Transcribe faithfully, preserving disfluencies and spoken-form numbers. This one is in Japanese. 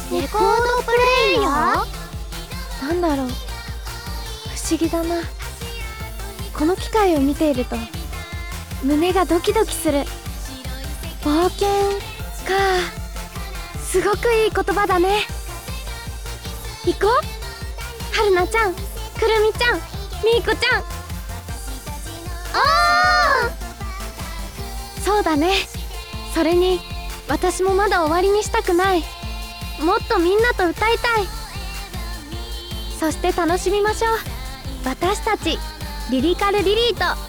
レコードプレイヤー？ なんだろう、不思議だな。この機械を見ていると胸がドキドキする。冒険か、すごくいい言葉だね。行こう、はるなちゃん、くるみちゃん、みーこちゃん。 おー、そうだね。それに私もまだ終わりにしたくない。もっとみんなと歌いたい。そして楽しみましょう、私たちリリカルリリーと